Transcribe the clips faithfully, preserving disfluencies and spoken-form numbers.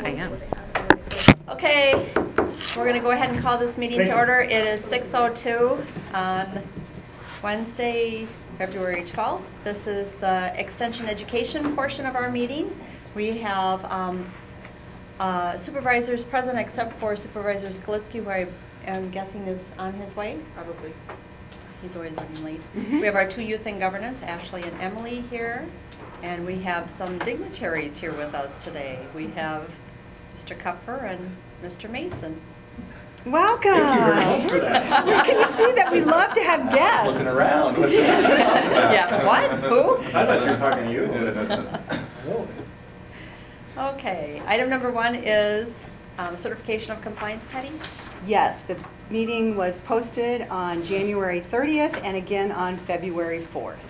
I am. Okay, we're going to go ahead and call this meeting to order. It is six oh two on Wednesday, February twelfth. This is the extension education portion of our meeting. We have um, uh, supervisors present except for Supervisor Skalitsky, who I am guessing is on his way. Probably. He's always running late. Mm-hmm. We have our two youth in governance, Ashley and Emily, here. And we have some dignitaries here with us today. We have Mister Kupfer and Mister Mason. Welcome. Thank you very much for that. Can you see that we love to have guests? Looking around. What's that? Yeah, what? Who? I thought you were talking to you. Okay, item number one is um, certification of compliance, Teddy. Yes, the meeting was posted on January thirtieth and again on February fourth.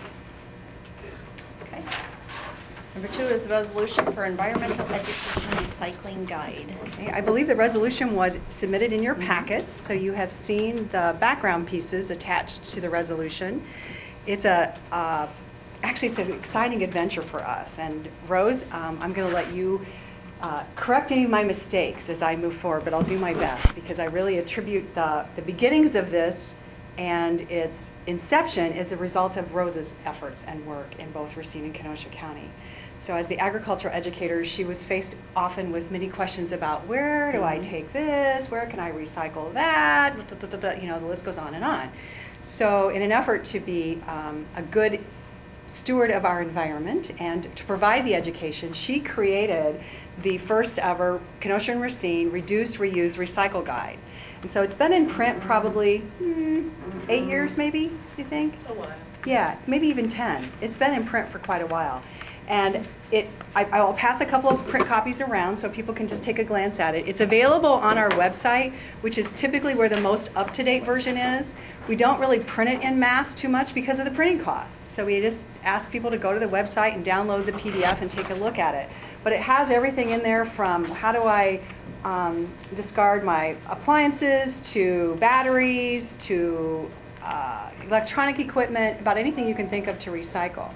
Okay. Number two is the resolution for environmental education recycling guide. Okay, I believe the resolution was submitted in your packets, so you have seen the background pieces attached to the resolution. It's a uh, actually it's an exciting adventure for us. And Rose, um, I'm going to let you uh, correct any of my mistakes as I move forward, but I'll do my best because I really attribute the the beginnings of this and its inception is a result of Rose's efforts and work in both Racine and Kenosha County. So as the agricultural educator, she was faced often with many questions about where do I take this, where can I recycle that, you know, the list goes on and on. So in an effort to be um, a good steward of our environment and to provide the education, she created the first ever Kenosha and Racine Reduce, Reuse, Recycle Guide. And so it's been in print probably hmm, eight years maybe, you think? A while. Yeah, maybe even ten. It's been in print for quite a while. And it, I, I will pass a couple of print copies around so people can just take a glance at it. It's available on our website, which is typically where the most up-to-date version is. We don't really print it en masse too much because of the printing costs. So we just ask people to go to the website and download the P D F and take a look at it. But it has everything in there from how do I um, discard my appliances to batteries to uh, electronic equipment, about anything you can think of to recycle.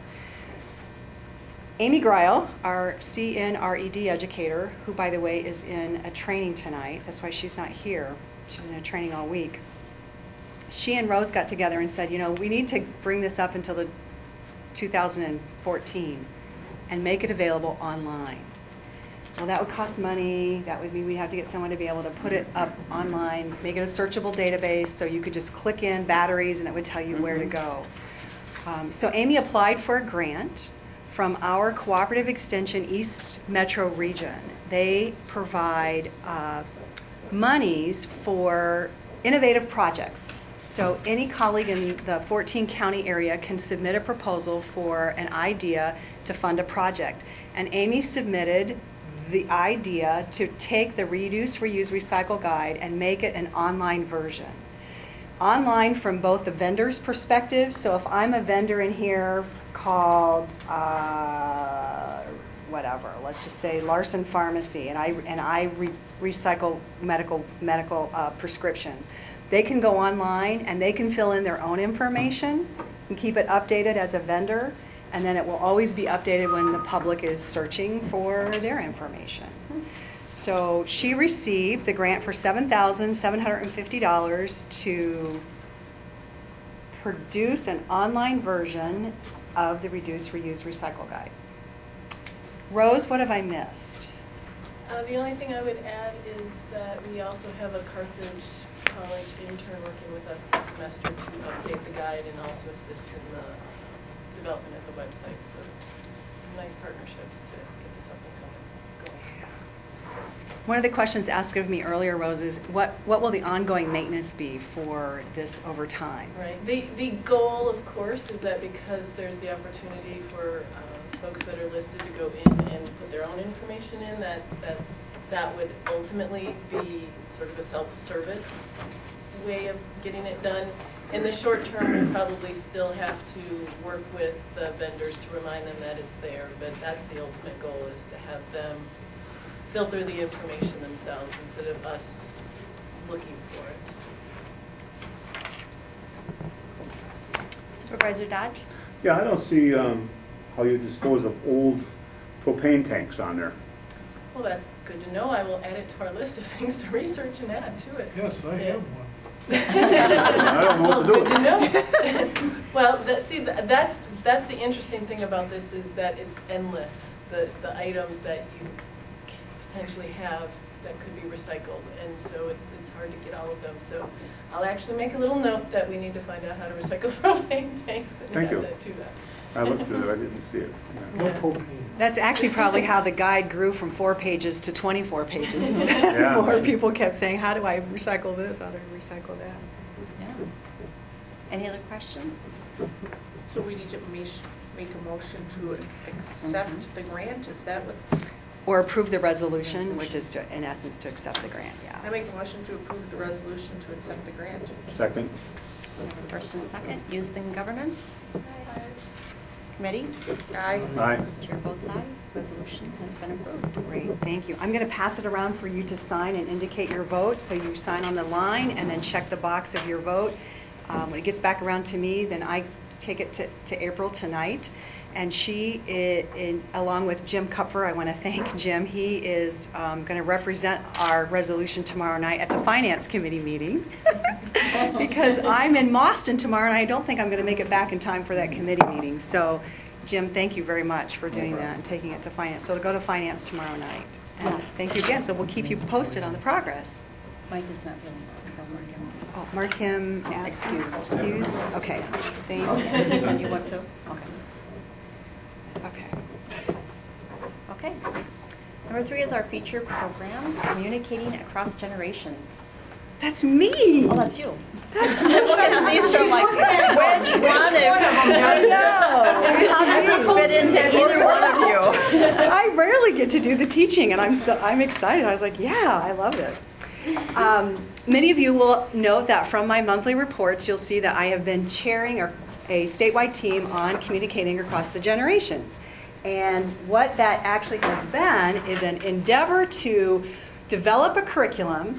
Amy Greil, our C N R E D educator, who, by the way, is in a training tonight. That's why she's not here. She's in a training all week. She and Rose got together and said, you know, we need to bring this up until the two thousand fourteen and make it available online. Well, that would cost money. That would mean we'd have to get someone to be able to put it up online, make it a searchable database so you could just click in batteries and it would tell you where to go. Um, so Amy applied for a grant from our Cooperative Extension East Metro region. They provide uh, monies for innovative projects. So any colleague in the fourteen county area can submit a proposal for an idea to fund a project. And Amy submitted the idea to take the Reduce, Reuse, Recycle Guide and make it an online version. Online from both the vendor's perspective. So if I'm a vendor in here called uh, whatever, let's just say Larson Pharmacy, and I and I re- recycle medical medical uh, prescriptions. They can go online and they can fill in their own information and keep it updated as a vendor, and then it will always be updated when the public is searching for their information. So she received the grant for seven thousand seven hundred fifty dollars to produce an online version of the Reduce, Reuse, Recycle Guide. Rose, what have I missed? Uh, the only thing I would add is that we also have a Carthage College intern working with us this semester to update the guide and also assist in the development of the website. So some nice partnerships to get this up and going. One of the questions asked of me earlier, Rose, is what, what will the ongoing maintenance be for this over time? Right. The, the goal, of course, is that because there's the opportunity for uh, folks that are listed to go in and put their own information in, that, that that would ultimately be sort of a self-service way of getting it done. In the short term, we'll probably still have to work with the vendors to remind them that it's there, but that's the ultimate goal, is to have them filter the information themselves instead of us looking for it. Supervisor Dodge? Yeah, I don't see um, how you dispose of old propane tanks on there. Well, that's good to know. I will add it to our list of things to research and add to it. Yes, I Yeah. have one. I don't know what to do Well, with good to know. Well, that, see, th- that's, that's the interesting thing about this is that it's endless, the, the items that you c- potentially have that could be recycled. And so it's, it's hard to get all of them. So I'll actually make a little note that we need to find out how to recycle propane tanks and Thank add you. that to that. I looked through it, I didn't see it. No Yeah. propane. That's actually probably how the guide grew from four pages to twenty-four pages. Yeah. More people kept saying, how do I recycle this, how do I recycle that? Yeah. Any other questions? So we need to make, make a motion to accept the grant, is that what? Or approve the resolution, which is to, in essence to accept the grant, I yeah. make a motion to approve the resolution to accept the grant. Second? We have a first and second. Youth and governance? Committee? Aye. Aye. Chair votes aye. Resolution has been approved. Great, thank you. I'm going to pass it around for you to sign and indicate your vote. So you sign on the line and then check the box of your vote. Um, When it gets back around to me, then I take it to, to April tonight. And she, i- in, along with Jim Kupfer, I want to thank Jim. He is um, going to represent our resolution tomorrow night at the Finance Committee meeting. Because I'm in Boston tomorrow and I don't think I'm going to make it back in time for that committee meeting. So Jim, thank you very much for doing that and taking it to Finance. So to go to Finance tomorrow night. And Yes. thank you again. So we'll keep you posted on the progress. Mike is not feeling well, so we're going Oh, mark him as Excused. Excused? Okay. Thank to. you. Send you one too? Okay. Okay. Okay. Number three is our feature program, Communicating Across Generations. That's me. Oh, that's you. I'm looking at these, I'm like, which one is? I know. How does this fit into either one of you? I rarely get to do the teaching, and I'm so I'm excited. I was like, yeah, I love this. Um, many of you will note that from my monthly reports, you'll see that I have been chairing a, a statewide team on communicating across the generations. And what that actually has been is an endeavor to develop a curriculum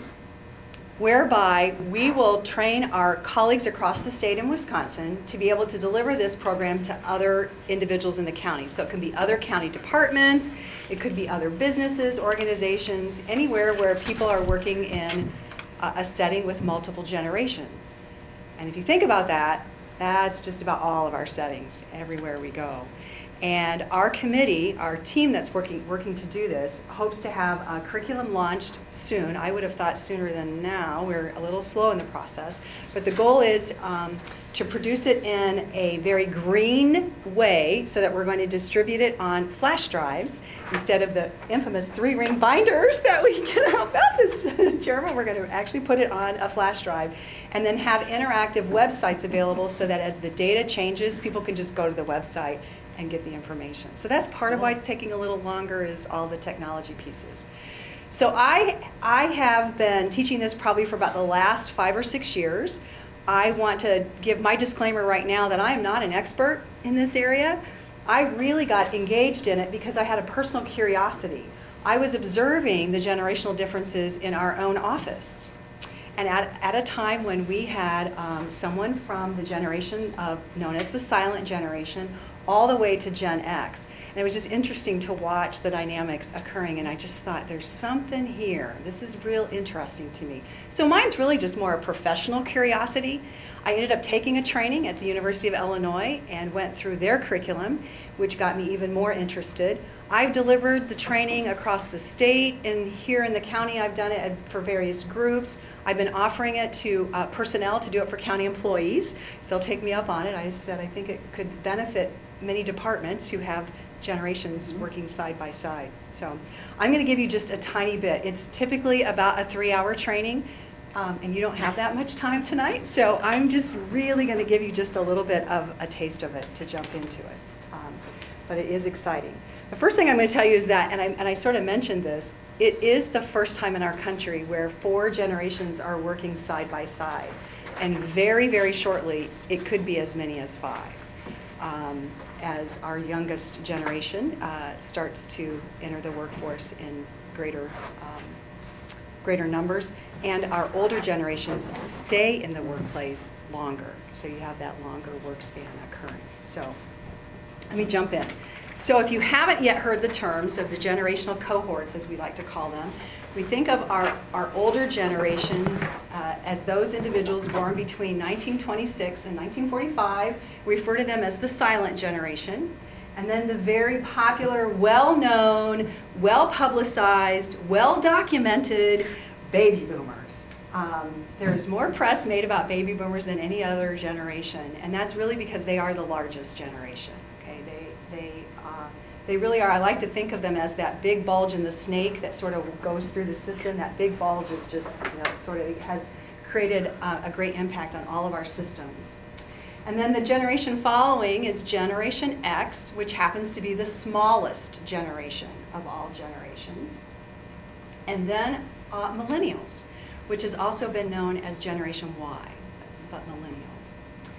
whereby we will train our colleagues across the state in Wisconsin to be able to deliver this program to other individuals in the county. So it can be other county departments, it could be other businesses, organizations, anywhere where people are working in a, a setting with multiple generations. And if you think about that, that's just about all of our settings, everywhere we go. And our committee, our team that's working working to do this, hopes to have a curriculum launched soon. I would have thought sooner than now. We're a little slow in the process. But the goal is um, to produce it in a very green way so that we're going to distribute it on flash drives instead of the infamous three-ring binders that we get out about this, Jeremy. We're going to actually put it on a flash drive and then have interactive websites available so that as the data changes, people can just go to the website and get the information. So that's part of why it's taking a little longer is all the technology pieces. So I, I have been teaching this probably for about the last five or six years. I want to give my disclaimer right now that I am not an expert in this area. I really got engaged in it because I had a personal curiosity. I was observing the generational differences in our own office. And at, at a time when we had um, someone from the generation of, known as the silent generation all the way to Gen X. And it was just interesting to watch the dynamics occurring. And I just thought, there's something here. This is real interesting to me. So mine's really just more a professional curiosity. I ended up taking a training at the University of Illinois and went through their curriculum, which got me even more interested. I've delivered the training across the state, and here in the county I've done it for various groups. I've been offering it to uh, personnel to do it for county employees. They'll take me up on it. I said I think it could benefit many departments who have generations working side by side. So I'm going to give you just a tiny bit. It's typically about a three-hour training, um, and you don't have that much time tonight. So I'm just really going to give you just a little bit of a taste of it to jump into it. Um, but it is exciting. The first thing I'm going to tell you is that, and I, and I sort of mentioned this, it is the first time in our country where four generations are working side by side. And very, very shortly, it could be as many as five. Um, as our youngest generation uh, starts to enter the workforce in greater, um, greater numbers, and our older generations stay in the workplace longer. So you have that longer work span occurring. So let me jump in. So if you haven't yet heard the terms of the generational cohorts, as we like to call them, we think of our, our older generation uh, as those individuals born between nineteen twenty-six and nineteen forty-five. We refer to them as the silent generation. And then the very popular, well-known, well-publicized, well-documented baby boomers. Um, there's more press made about baby boomers than any other generation, and that's really because they are the largest generation. Okay, they they uh, they really are. I like to think of them as that big bulge in the snake that sort of goes through the system. That big bulge is just, you know, sort of has created uh, a great impact on all of our systems. And then the generation following is Generation X, which happens to be the smallest generation of all generations. And then uh, millennials, which has also been known as Generation Y, but millennials.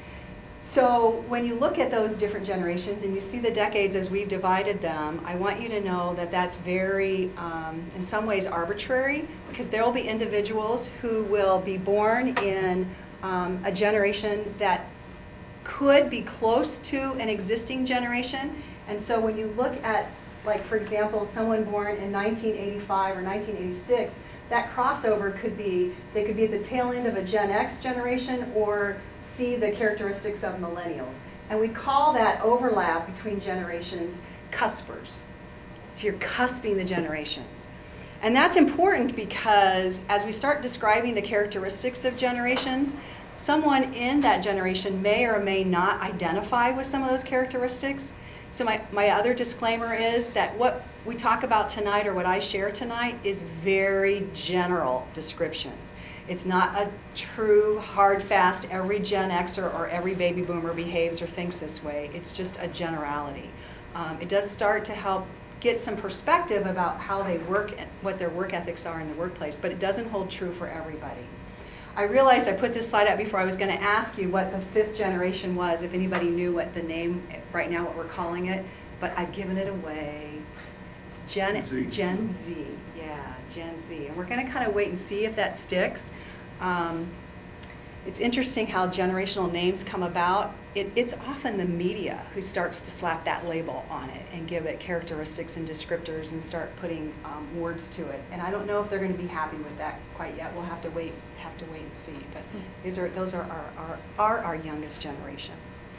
So when you look at those different generations and you see the decades as we've divided them, I want you to know that that's very, um, in some ways, arbitrary, because there will be individuals who will be born in um, a generation that could be close to an existing generation. And so when you look at, like, for example, someone born in nineteen eighty-five or nineteen eighty-six, that crossover could be, they could be at the tail end of a Gen X generation or see the characteristics of millennials. And we call that overlap between generations cuspers. So you're cusping the generations. And that's important because as we start describing the characteristics of generations, someone in that generation may or may not identify with some of those characteristics. So my, my other disclaimer is that what we talk about tonight, or what I share tonight, is very general descriptions. It's not a true, hard, fast, every Gen Xer or every baby boomer behaves or thinks this way. It's just a generality. Um, it does start to help get some perspective about how they work, what their work ethics are in the workplace, but it doesn't hold true for everybody. I realized I put this slide up before I was going to ask you what the fifth generation was, if anybody knew what the name, right now what we're calling it, but I've given it away. It's Gen Z. Gen Z, yeah, Gen Z. And we're going to kind of wait and see if that sticks. Um, it's interesting how generational names come about. It, it's often the media who starts to slap that label on it and give it characteristics and descriptors and start putting um, words to it. And I don't know if they're going to be happy with that quite yet. We'll have to wait, have to wait and see. But these are, those are our, our, are our youngest generation.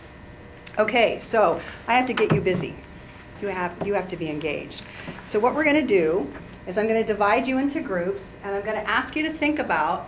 Okay, so I have to get you busy. You have, you have to be engaged. So what we're going to do is I'm going to divide you into groups, and I'm going to ask you to think about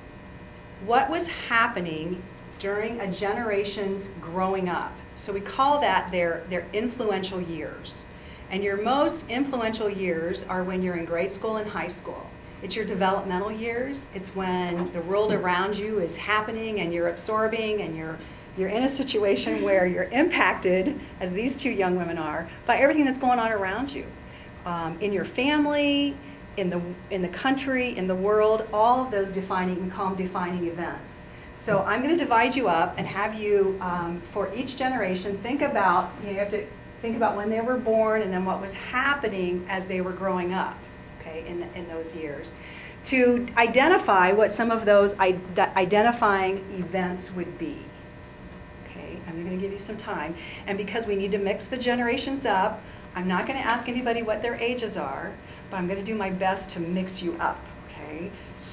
what was happening during a generation's growing up. So we call that their, their influential years. And your most influential years are when you're in grade school and high school. It's your developmental years. It's when the world around you is happening and you're absorbing and you're, you're in a situation where you're impacted, as these two young women are, by everything that's going on around you. Um, in your family, in the, in the country, in the world, all of those defining, we call them defining events. So I'm going to divide you up and have you, um, for each generation, think about, you know, you have to think about when they were born and then what was happening as they were growing up, okay, in, in those years, to identify what some of those ide- identifying events would be. Okay, I'm going to give you some time. And because we need to mix the generations up, I'm not going to ask anybody what their ages are, but I'm going to do my best to mix you up, okay?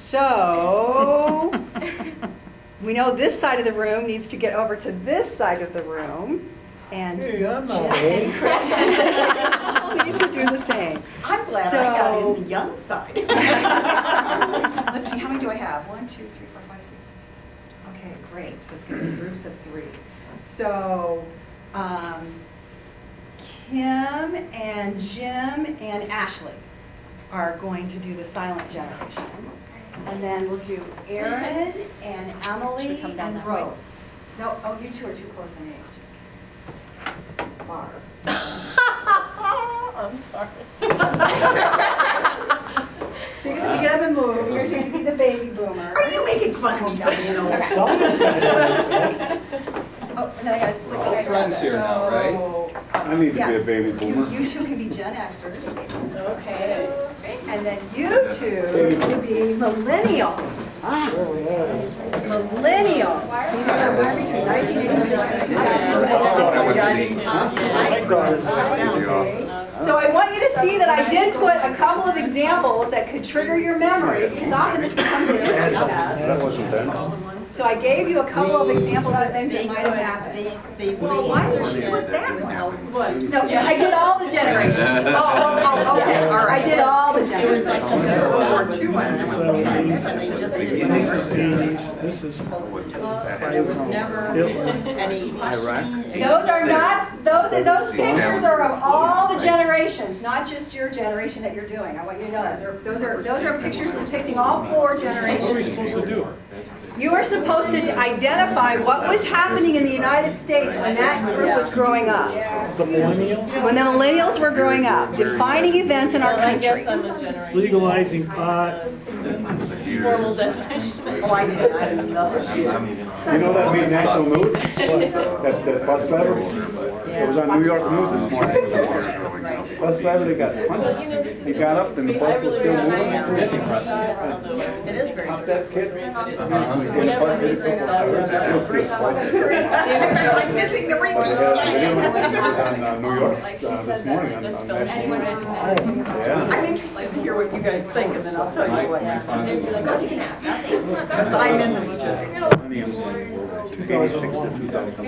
So we know this side of the room needs to get over to this side of the room. And Hey, I'm not Jen and Chris need to do the same. I'm glad So- I got in the young side. Let's see, how many do I have? One, two, three, four, five, six. Okay, great. So it's going to be groups of three. So um, Kim and Jim and Ashley are going to do the silent generation. And then we'll do Erin and Should Emily we come down and that way? Rose. No, oh, you two are too close in age. Barb. I'm sorry. So you guys have to get up and move. You're going to be the baby boomer. Are you making fun of me for being old? Oh, and then I got to split you We're all guys friends up. here now, right? So, um, I need to yeah. be a baby You, boomer. you two can be Gen Xers. Okay. And then you two can be millennials. Millennials. See, they're born between nineteen eighty-six and two thousand. So I want you to see that I did put a couple of examples that could trigger your memory, because often this becomes a history test. That wasn't then. So I gave you a couple of examples of things that might have happened. Well, why did you put that one? No, I did all the generations. Oh, oh, oh, okay, all I right. did all the It was like generations. just World War Two, and I went, okay, and they just didn't. This is There was never any question. Those are not, those, those pictures are of all the generations, not just your generation that you're doing. I want you to know that. Those are- Those are, those are pictures depicting all four what are we generations. supposed to do? You are supposed to identify what was happening in the United States when that group was growing up. The millennial? When the millennials were growing up, defining events in our Well, I guess country. I'm a generation. Legalizing pot. Formal definition. Oh, I did, I didn't know. You know that made national news? That, that bus driver? It was on New York News this morning. Bus driver, they got Well, you punched. know, this is. He got up and the I bus was really still remember moving. that. Although It is very Pop true. that kid. Whenever we heard that, I'm missing the repeat On slide. uh, New York uh, this morning on, on national news. Yeah. I'm interested to hear what you guys think, and then I'll tell you what happened. they'd be like, oh, you can have nothing. Because I'm in the two thousand four to two thousand five.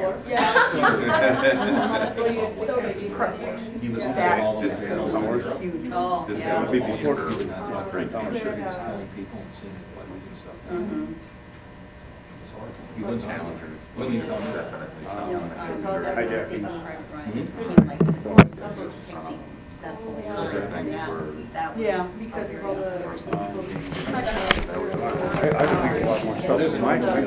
He was That all is the huge. Oh, This yeah. guy It'd be was before all the- over Right now, sure, he was telling people and seeing his weapons and stuff. Mhm. He was challengers. When he comes back, definitely sound like a- Hijacking. Yeah. Because of all the. I, I would think a lot more stuff in my time.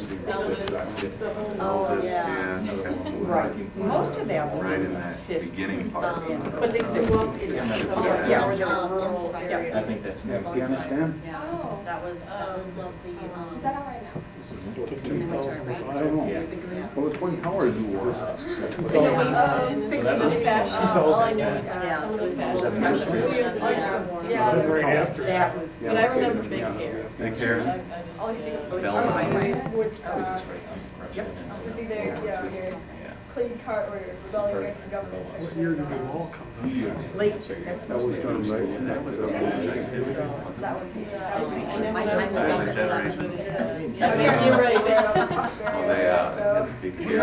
Oh, yeah. Yeah, okay. Right. Most of that was Right in in the that fifties. beginning part. But they grew up in some Yeah. more rural Yeah. areas. I think that's. Afghanistan? Yeah, that was, that was of the, um. To two thousand I five. don't know. Well, the Twin Towers were. Uh, Sixties fashion, all I know is Yeah. some of the fashion. Yeah. Yeah. That was right after. That was. But I remember big hair. Big hair? I- I just- All you think of Bell was bottoms. sports, uh, Yep. it's either, yeah, either clean cut or rebelling against the government. What year did the wall come Late. That's That was mostly. done right, and that was a big activity. So that would be. I know My when I time was was up up at at seven. seven. I mean, you're right. Well, they, uh, had big hair.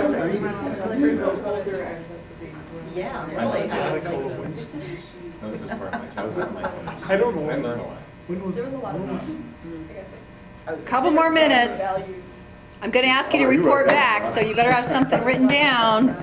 Yeah, I really. like Cola Wings. This is part of my childhood. I don't know. I learned a lot. When was There was a lot of, when I was- guess. Couple more minutes. Values. I'm going to ask you to report back, so you better have something written down.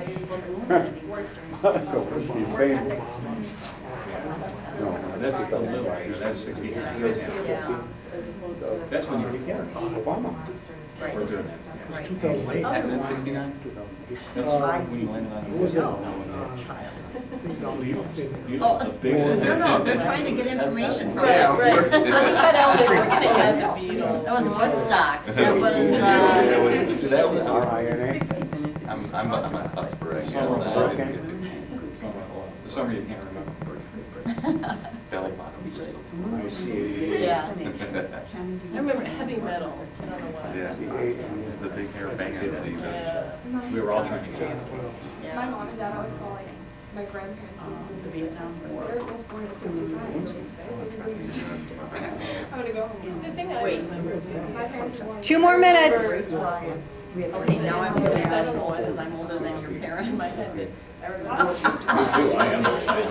He's famous. No, that's the little, that's sixty years ago. Yeah. That's when you began. Obama. We're doing that. Right. two thousand eight. Happened in sixty-nine? That's Uh, when we landed on. What was it? No, I was a child. Oh, the biggest. No, no, they're trying to get information from Right, us. right. We cut out this, we're gonna add the Beatles. That was Woodstock, that was, That uh, was- see, that was- I was- R I N A. Sixties and it's. I'm, I'm, a- I'm a husper, I guess. I didn't get it. The summer you can't remember. Belly bottom. I see. Yeah. I remember heavy metal, I don't know why. Yeah, the big hair bangers. Yeah. We were all trying to get it. my mom and dad always call like my grandparents. The Vietnam War. They're both born in sixty-five. I'm gonna go home. The thing I Wait. remember is. My parents were born. Two more minutes. Terrorist riots. We had Okay, now I'm really I don't know old why because this I'm is older than your in my parents. head. I remember. Me too, I am. I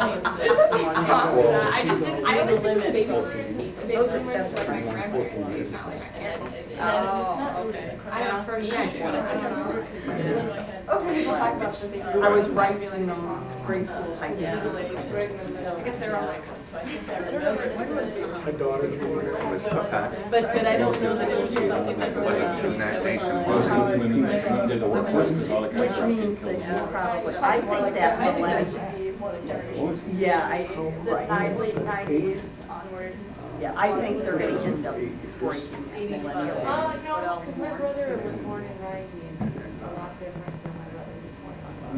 just didn't, I always think the baby boomers, the baby boomers were like my grandparents, not like my parents. Oh, okay. I don't know, for me, I should, I don't know. Okay, we'll talk about the baby I boomers. was right in grade school, high school. I guess they're all like. So I think I remember this. My daughter's born. But, but I don't know that it was something that was. What is it, that nation on- was? Women that did the work for us, all the guys Which were means killed. that you probably, I think that millennium. Yeah, I, right. Late nineties onward. Yeah, I think they're gonna end up breaking that millennial. Uh, no, because my brother was born in ninety and he's a lot different than my brother who's born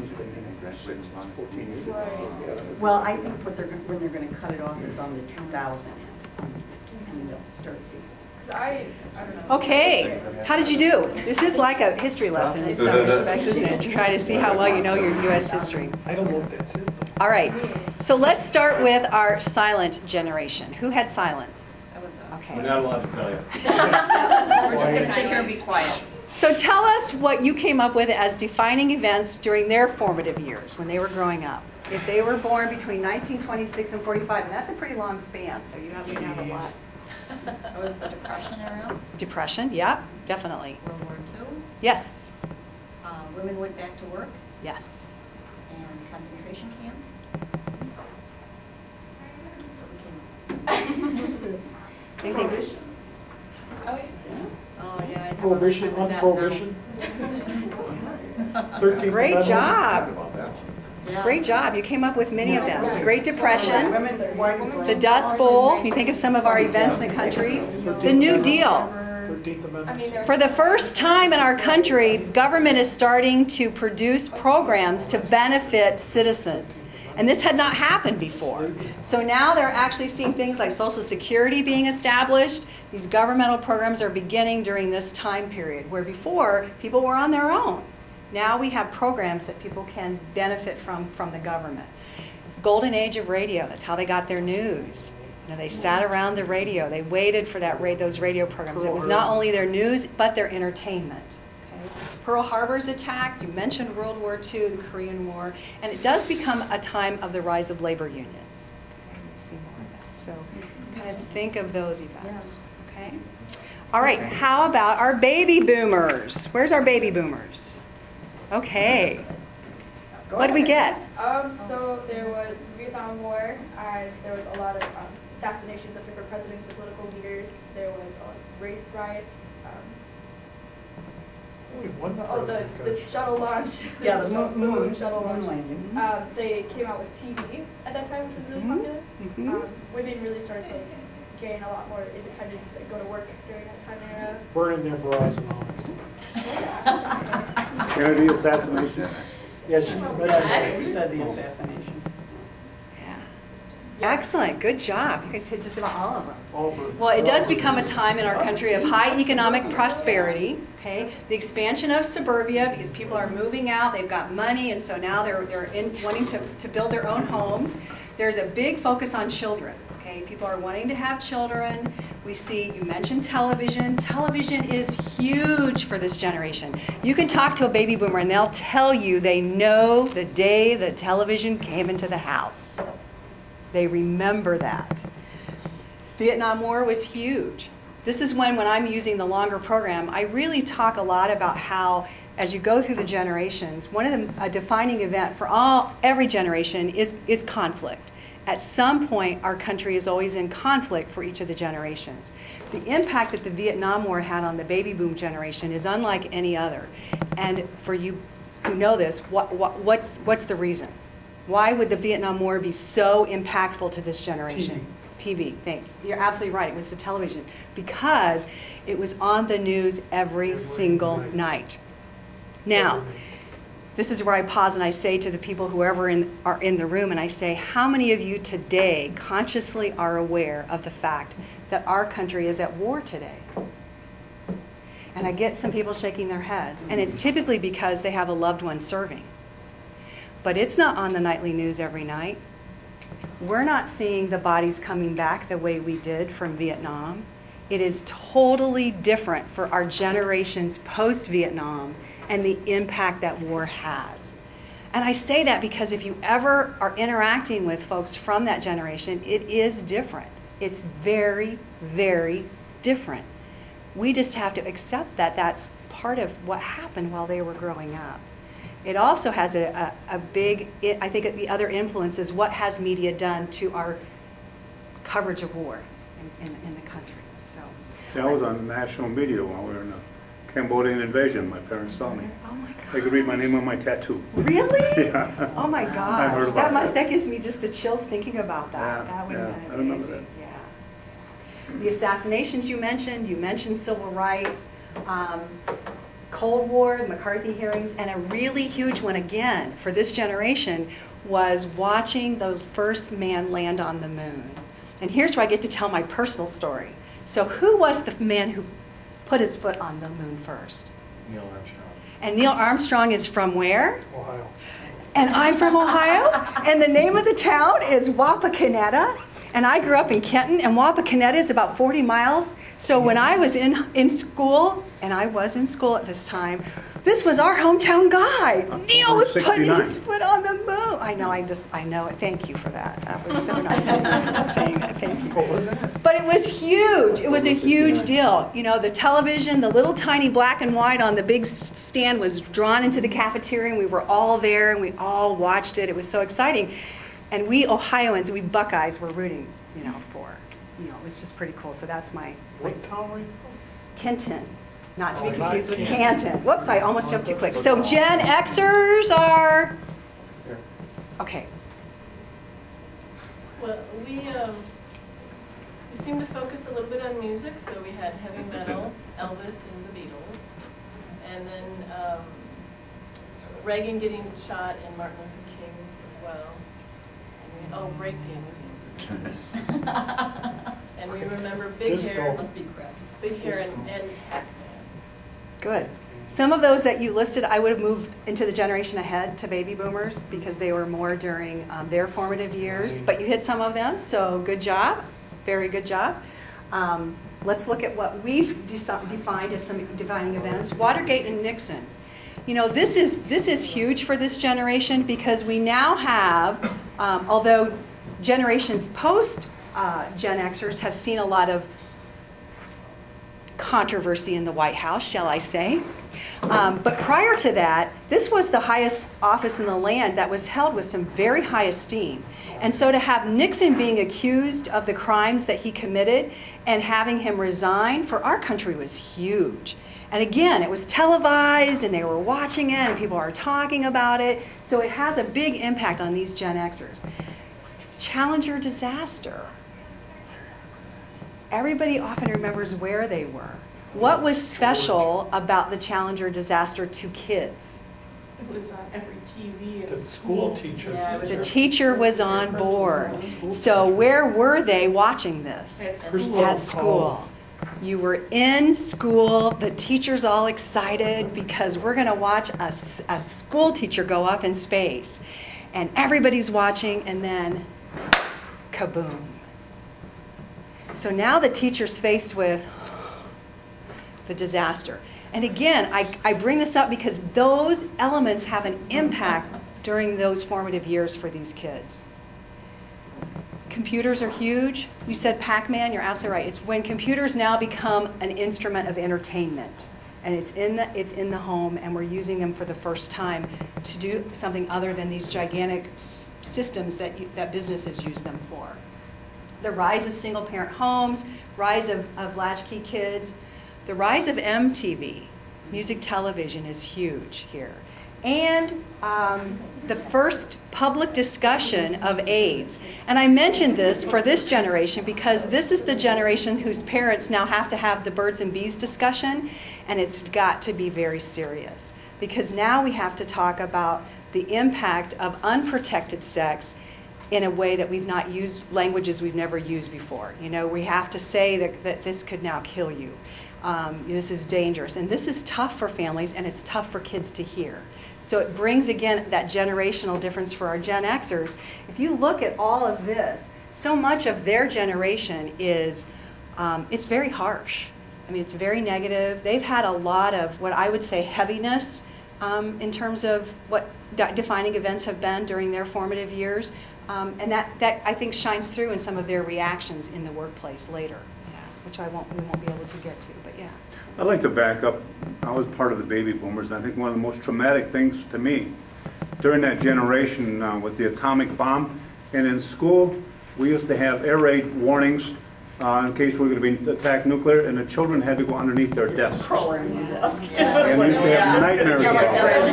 in ninety. Well, I think what they're, when they're gonna cut it off is on the two thousand end. And they'll start 'Cause I, I don't know. Okay, how did you do? This is like a history lesson in some respects, isn't it? To try to see how well you know your U S history. I don't know if that's it. All right, so let's start with our silent generation. Who had silence? We're Okay. not allowed to tell you. We're just gonna sit here and be quiet. So tell us what you came up with as defining events during their formative years when they were growing up. If they were born between nineteen twenty-six and forty-five, and that's a pretty long span, so you have to have a lot. It was the Depression era, Depression, yeah, definitely. World War Two. Yes, Uh, women went back to work yes. and concentration camps. That's what we came up Anything? Oh, yeah. Oh, yeah. I have a Prohibition, hard time on with that prohibition. Thirteenth Great Amendment. job. About that. now. Great job. You came up with many of them. The Great Depression, Women, why women? the Dust Bowl. You think of some of our events in the country. The New Deal. Thirteenth I Amendment. mean, there's. For the first time in our country, government is starting to produce programs to benefit citizens. And this had not happened before. So now they're actually seeing things like Social Security being established. These governmental programs are beginning during this time period, where before people were on their own. Now we have programs that people can benefit from from the government. Golden age of radio, that's how they got their news. You know, they sat around the radio. They waited for that ra- those radio programs. It was not only their news, but their entertainment. Okay? Pearl Harbor's attack, you mentioned World War Two, the Korean War, and it does become a time of the rise of labor unions. Okay? You see more of that. So kind of think of those events. Okay? All right, how about our baby boomers? Where's our baby boomers? Okay. What did we get? Um, so there was the Vietnam War, and there was a lot of um, assassinations of different presidents and political leaders. There was uh, race riots. Um, Only one oh, the, president the got- shuttle launch. Yeah, the shuttle- moon, moon, shuttle moon launch. landing. Um, they came out with T V at that time, which was really Mhm. popular. Mhm. Um, women really started to gain a lot more independence and go to work during that time era. Burn in there Verizon all that stuff. Kennedy assassination. Yeah, she, but I, We said the assassinations. Yeah. Excellent. Good job. You guys hit just about all of them. all burn. Well, it does become a time in our country of high economic prosperity, okay? The expansion of suburbia, because people are moving out, they've got money, and so now they're, they're in, wanting to, to build their own homes. There's a big focus on children, okay? People are wanting to have children. We see, you mentioned television. Television is huge for this generation. You can talk to a baby boomer, and they'll tell you they know the day that television came into the house. They remember that. Vietnam War was huge. This is when, when I'm using the longer program, I really talk a lot about how, as you go through the generations, one of the a defining event for all every generation is, is conflict. At some point, our country is always in conflict for each of the generations. The impact that the Vietnam War had on the baby boom generation is unlike any other. And for you who know this, what, what, what's, what's the reason? Why would the Vietnam War be so impactful to this generation? T V, thanks. You're absolutely right. It was the television. Because it was on the news every, Every single night. night. Now, this is where I pause and I say to the people, whoever in, are in the room, and I say, how many of you today consciously are aware of the fact that our country is at war today? And I get some people shaking their heads. And it's typically because they have a loved one serving. But it's not on the nightly news every night. We're not seeing the bodies coming back the way we did from Vietnam. It is totally different for our generations post-Vietnam and the impact that war has. And I say that because if you ever are interacting with folks from that generation, it is different. It's very, very different. We just have to accept that that's part of what happened while they were growing up. It also has a, a, a big, it, I think the other influence is what has media done to our coverage of war in, in, in the country. So, Yeah, I was on national media while we were in the Cambodian invasion. My parents saw me. oh my God. They could read my name on my tattoo. Really? Yeah. Oh my I heard gosh. about That must, that. that gives me just the chills thinking about that. Yeah, That would yeah, have I been remember amazing. Yeah. The assassinations you mentioned, you mentioned civil rights, um, Cold War, the McCarthy hearings, and a really huge one again for this generation was watching the first man land on the moon. And here's where I get to tell my personal story. So who was the man who put his foot on the moon first? Neil Armstrong. And Neil Armstrong is from where? Ohio. And I'm from Ohio, and the name of the town is Wapakoneta, and I grew up in Kenton, and Wapakoneta is about forty miles. So when I was in, in school, and I was in school at this time, this was our hometown guy. Neil was putting his foot on the moon. I know, I just, I know it. Thank you for that. That was so nice of you for saying that. Thank you. What was that? But it was huge. It was a huge deal. You know, the television, the little tiny black and white on the big s- stand was drawn into the cafeteria, and we were all there, and we all watched it. It was so exciting. And we Ohioans, we Buckeyes, were rooting, you know, for. You know, it was just pretty cool. So that's my, my What town were you Kenton. Not to be Oh, not confused with Canton. Canton. Whoops, I almost jumped too quick. So Gen Xers are, okay. Well, we, um, we seem to focus a little bit on music, so we had heavy metal, Elvis and the Beatles, and then um, Reagan getting shot and Martin Luther King as well. And we, oh, breakdancing. And we remember Big Disco. Hair, Must be Chris. Big Hair and, and Pac-Man. Good. Some of those that you listed, I would have moved into the generation ahead to baby boomers because they were more during um, their formative years. But you hit some of them, so good job. Very good job. Um, let's look at what we've de- defined as some defining events. Watergate and Nixon. You know, this is this is huge for this generation because we now have, um, although generations post uh, Gen Xers have seen a lot of controversy in the White House, shall I say. Um, but prior to that, this was the highest office in the land that was held with some very high esteem. And so to have Nixon being accused of the crimes that he committed and having him resign for our country was huge. And again, it was televised and they were watching it and people are talking about it. So it has a big impact on these Gen Xers. Challenger disaster. Everybody often remembers where they were. What was special about the Challenger disaster to kids? It was on every T V. The school teachers. Yeah, it was The teacher was on board. So where were they watching this? At First school. At school. You were in school, the teacher's all excited because we're going to watch a, s- a school teacher go up in space. And everybody's watching, and then kaboom. So now the teacher's faced with the disaster. And again, I, I bring this up because those elements have an impact during those formative years for these kids. Computers are huge. You said Pac-Man, you're absolutely right. It's when computers now become an instrument of entertainment. And it's in the, it's in the home, and we're using them for the first time to do something other than these gigantic s- systems that, you, that businesses use them for. The rise of single-parent homes, rise of, of latchkey kids, the rise of M T V, music television, is huge here. And um, the first public discussion of AIDS. And I mentioned this for this generation because this is the generation whose parents now have to have the birds and bees discussion, and it's got to be very serious. Because now we have to talk about the impact of unprotected sex in a way that we've not used, languages we've never used before. You know, we have to say that, that this could now kill you. Um, this is dangerous. And this is tough for families, and it's tough for kids to hear. So it brings, again, that generational difference for our Gen Xers. If you look at all of this, so much of their generation is, um, it's very harsh. I mean, it's very negative. They've had a lot of what I would say heaviness um, in terms of what de- defining events have been during their formative years. Um, and that, that, I think, shines through in some of their reactions in the workplace later, yeah, which I won't, we won't be able to get to, but yeah. I'd like to back up. I was part of the baby boomers, and I think one of the most traumatic things to me during that generation uh, with the atomic bomb, and in school, we used to have air raid warnings uh, in case we were going to be attacked nuclear, and the children had to go underneath their desks. And we used to have nightmares about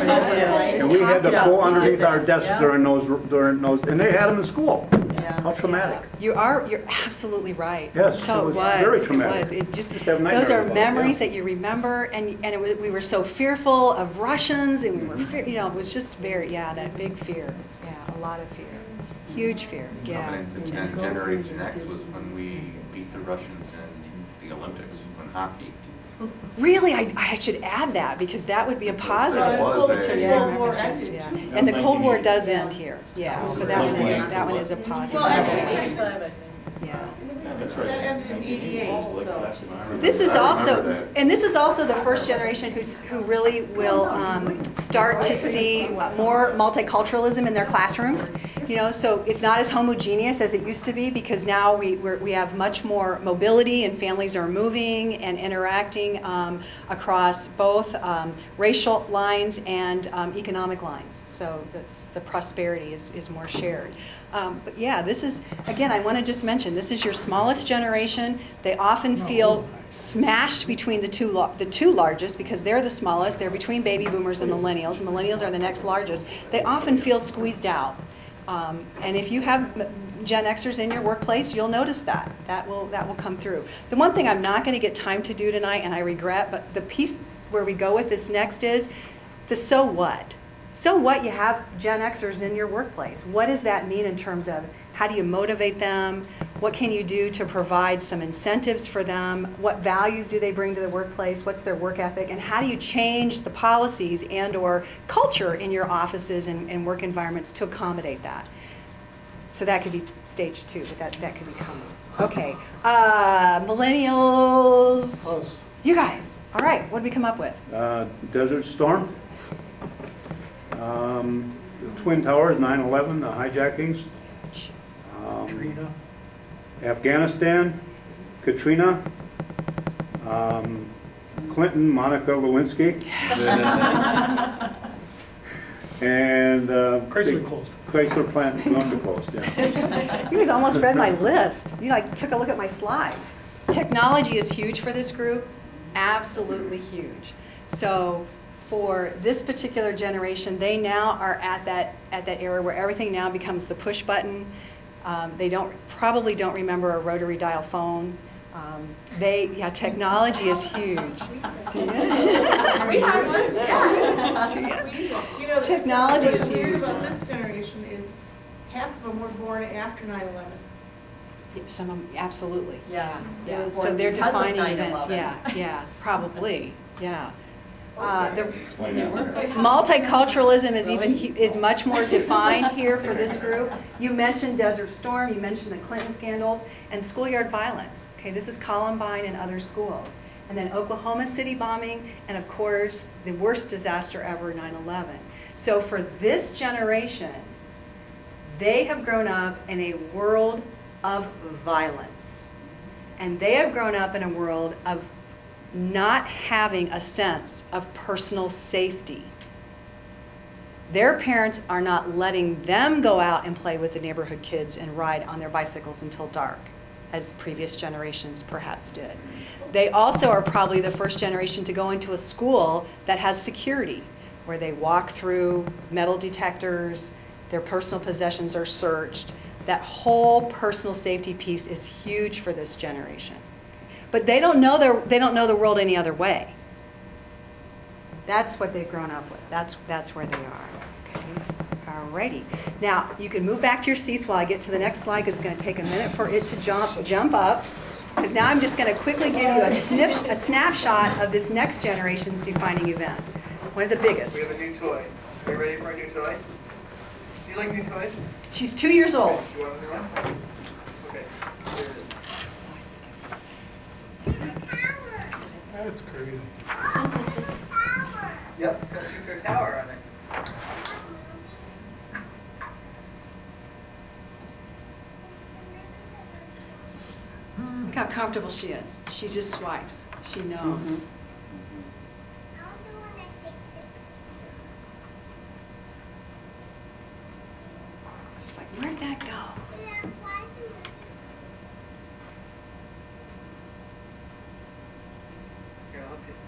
it. And we had to go underneath our desks during those, during those, and they had them in school. How traumatic. You are, you're absolutely right. Yes, So it it was was. very It traumatic. was. It just, Used to have nightmares those are about it, memories yeah. that you remember, and and it was, we were so fearful of Russians, and we were, fear, you know, it was just very, yeah, that big fear. Yeah, a lot of fear. Huge fear, yeah. Coming into ten, Generation X was when we beat the Russians the Olympics when hockey. Really, I, I should add that because that would be a positive. It was Cold- a- Yeah, I Cold remember War just- ended, yeah. too. And the Cold War nineteen eighty. does end here, yeah, so that one is, that one is a positive. Well, actually, twenty-five, I think. Yeah. That's That ended in eighty-eight, so. This is I remember also, that. and this is also the first generation who's, who really will um, start to see more multiculturalism in their classrooms. You know, so it's not as homogeneous as it used to be because now we we're, we have much more mobility and families are moving and interacting um, across both um, racial lines and um, economic lines. So the, the prosperity is, is more shared. Um, but yeah, this is, again, I want to just mention, this is your smallest generation. They often feel smashed between the two, lo- the two largest because they're the smallest. They're between baby boomers and millennials. Millennials are the next largest. They often feel squeezed out. Um, and if you have Gen Xers in your workplace, you'll notice that. That will, that will come through. The one thing I'm not going to get time to do tonight, and I regret, but the piece where we go with this next is the so what. So what you have Gen Xers in your workplace. What does that mean in terms of how do you motivate them? What can you do to provide some incentives for them? What values do they bring to the workplace? What's their work ethic? And how do you change the policies and or culture in your offices and, and work environments to accommodate that? So that could be stage two, but that, that could be coming. Okay. Uh, millennials. Us. You guys. All right. What did we come up with? Uh, Desert Storm, um, the Twin Towers, nine eleven, the hijackings, um, Trina. Afghanistan, Katrina, um, Clinton, Monica Lewinsky, and uh, Chrysler big- closed. Chrysler plant, Columbia closed, yeah. You guys almost read my list. You like took a look at my slide. Technology is huge for this group, absolutely huge. So for this particular generation, they now are at that at that era where everything now becomes the push button. Um, they don't probably don't remember a rotary dial phone. Um, they yeah, technology is huge. Do you? We have one, yeah. Do you? We use it. You know, Technology what's is weird huge. about this generation is half of them were born after nine eleven. Yeah, some of them, absolutely. Yes, they Yeah. were yeah. born So they're because of defining nine events. eleven. Yeah, yeah, probably. Yeah. Uh, the, Explain that. multiculturalism is even hu- is much more defined here for this group. You mentioned Desert Storm, you mentioned the Clinton scandals, and schoolyard violence. Okay, this is Columbine and other schools. And then Oklahoma City bombing, and of course, the worst disaster ever, nine eleven. So for this generation, they have grown up in a world of violence. And they have grown up in a world of not having a sense of personal safety. Their parents are not letting them go out and play with the neighborhood kids and ride on their bicycles until dark, as previous generations perhaps did. They also are probably the first generation to go into a school that has security, where they walk through metal detectors, their personal possessions are searched. That whole personal safety piece is huge for this generation. But they don't know their, they don't know the world any other way. That's what they've grown up with. That's, that's where they are. Okay. Alrighty. Now, you can move back to your seats while I get to the next slide, because it's going to take a minute for it to jump, jump up. Because now I'm just going to quickly give you a, snip, a snapshot of this next generation's defining event. One of the biggest. We have a new toy. Are you ready for a new toy? Do you like new toys? She's two years old. You want a new one? Okay. Here it is. That's crazy. Yep, it's got a super tower on it. Look how comfortable she is. She just swipes. She knows. She's like, where'd that go? Here, I'll help you.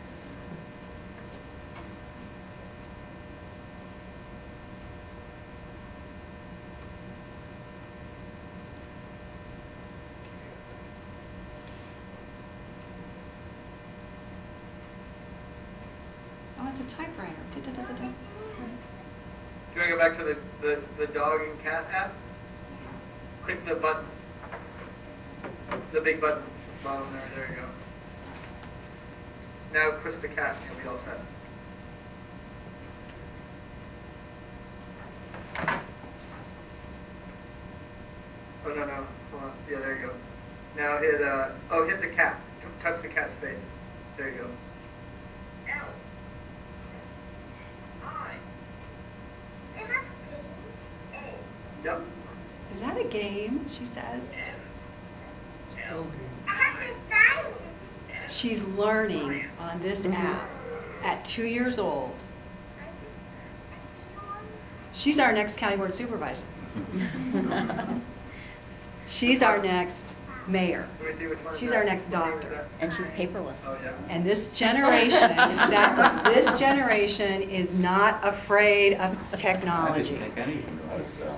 Oh, it's a typewriter. Da-da-da-da-da. Do you want to go back to the, the, the dog and cat app? Click the button. The big button bottom there. There you go. now Chris the cat, and you'll be all set. Oh, no, no. Hold on. Yeah, there you go. Now hit, uh, oh, hit the cat. T- touch the cat's face. There you go. L. I. Yep. Is that a game, she says? She's learning on this app at two years old. She's our next county board supervisor. She's our next mayor. Let me see which one is She's that. our next What name is doctor. that? And she's paperless. Oh, yeah. And this generation, exactly, this generation is not afraid of I technology. didn't think any of them knew how to spell.